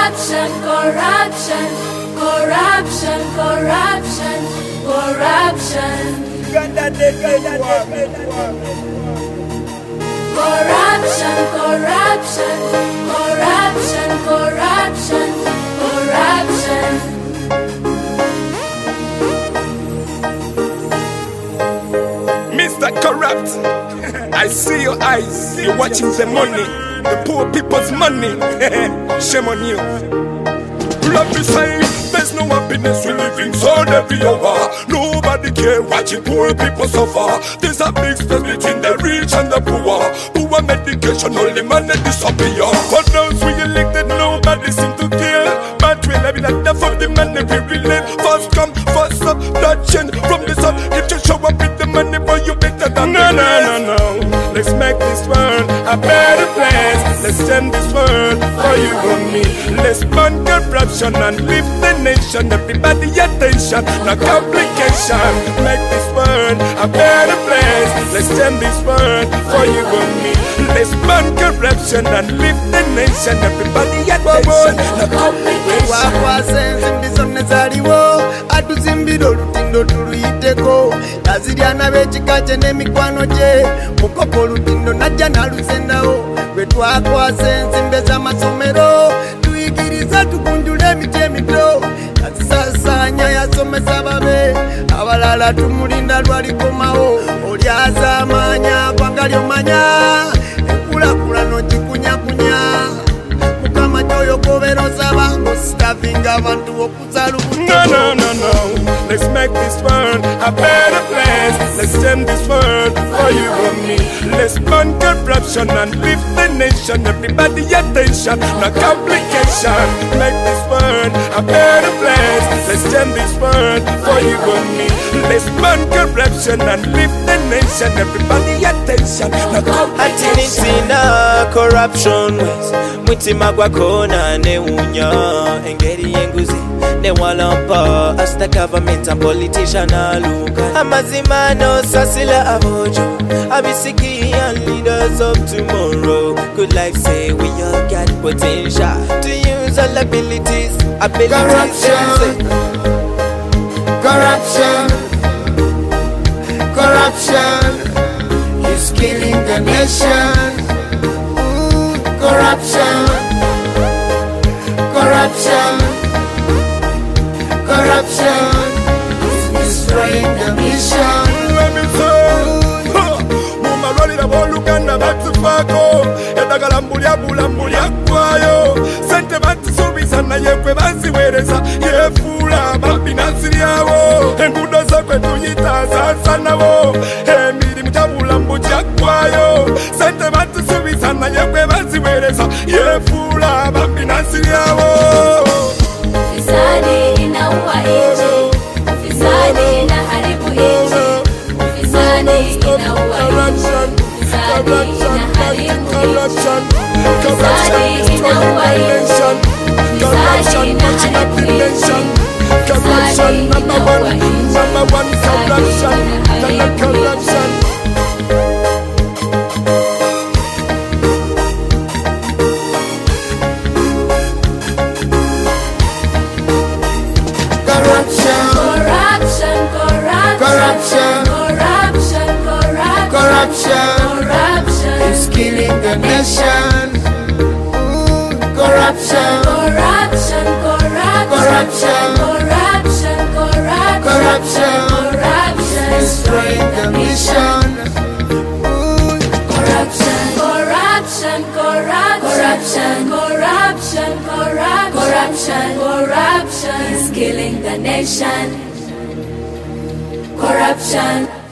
Corruption, corruption, corruption, corruption, corruption. Corruption, corruption, corruption, corruption, corruption. Mr. Corrupt, I see your eyes. You're watching the money, the poor people's money. Shame on you. Love me say, there's no happiness, we living so every hour. Nobody care watching poor people suffer. There's a big space between the rich and the poor. Poor medication, only money disappear. For those we elected, nobody seem to care. But we're living at the for the money we relate. First come, first up, that change from the sun. If you show up with the money, boy, you better than no. Let's make this world a better place. Let's change this world for you and me. Let's burn corruption and lift the nation. Everybody attention, no complication. Make this world a better place. Let's change this world for you and me. Let's burn corruption and lift the nation. Everybody attention, no complication. Aziriana bechikache n'emikwano gye mukoko olutindo najja nalusendawo bwe twakwasa enzimbe z'amasomero tuyigiriza tukunjula emiti emito yazisasaanya yasomesa babe abalala tumulinda lwalikomawo oli azaamanya gwanga lyomanya enkulakulano gikunyakunya mukama gyoyo gobeera osaba ng'ositavinga abantu okuzalubuto. No. Let's make this world a better place. Let's change this world for you and me. Let's burn corruption and lift the nation. Everybody attention, no complication. Make this world a better place. Let's change this world for you and me. Let's burn corruption and lift the nation. Everybody attention, no complication. Corruption ways mutima gwakona newunya engeri yenguzi newalampa as the government and politician aluka amazima no sasila abojo abisiki and leaders of tomorrow. Good life say we all got potential to use all abilities. Corruption is killing the nation. Corruption is destroying the mission. Let me say, mama rolling the ball, look and back to Paco. Edagalambulia, bulambulia, kwayo. Sente bati subisana yekwe basi wereza. Yefula, babi nasiriawo. Engudo zakwe tuyita sana wo. Emiri mtabulambulia, kwayo. Sente bati subisana yekwe basi wereza. Yefula, babi nasiriawo. Fisadi inaua nchi, fisadi inaharibu nchi, fisadi inaua nchi, fisadi inaharibu nchi, fisadi inaua nchi, fisadi inaharibu nchi, fisadi inaua nchi, corruption. Corruption is killing the nation. Corruption is destroying the mission. Corruption is killing the nation. Corruption.